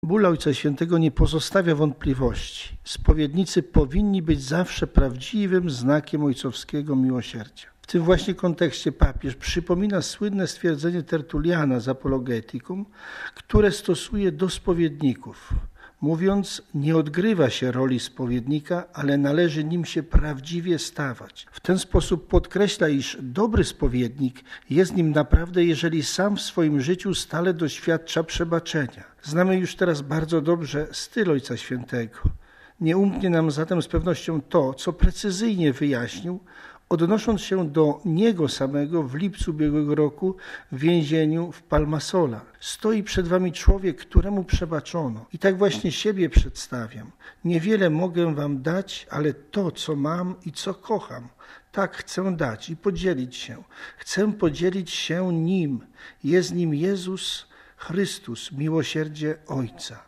Ból Ojca Świętego nie pozostawia wątpliwości. Spowiednicy powinni być zawsze prawdziwym znakiem ojcowskiego miłosierdzia. W tym właśnie kontekście papież przypomina słynne stwierdzenie Tertuliana z Apologeticum, które stosuje do spowiedników, mówiąc: nie odgrywa się roli spowiednika, ale należy nim się prawdziwie stawać. W ten sposób podkreśla, iż dobry spowiednik jest nim naprawdę, jeżeli sam w swoim życiu stale doświadcza przebaczenia. Znamy już teraz bardzo dobrze styl Ojca Świętego. Nie umknie nam zatem z pewnością to, co precyzyjnie wyjaśnił, odnosząc się do niego samego w lipcu ubiegłego roku w więzieniu w Palmasola. Stoi przed wami człowiek, któremu przebaczono. I tak właśnie siebie przedstawiam. Niewiele mogę wam dać, ale to, co mam i co kocham, tak chcę dać i podzielić się. Chcę podzielić się nim. Jest nim Jezus Chrystus, miłosierdzie Ojca.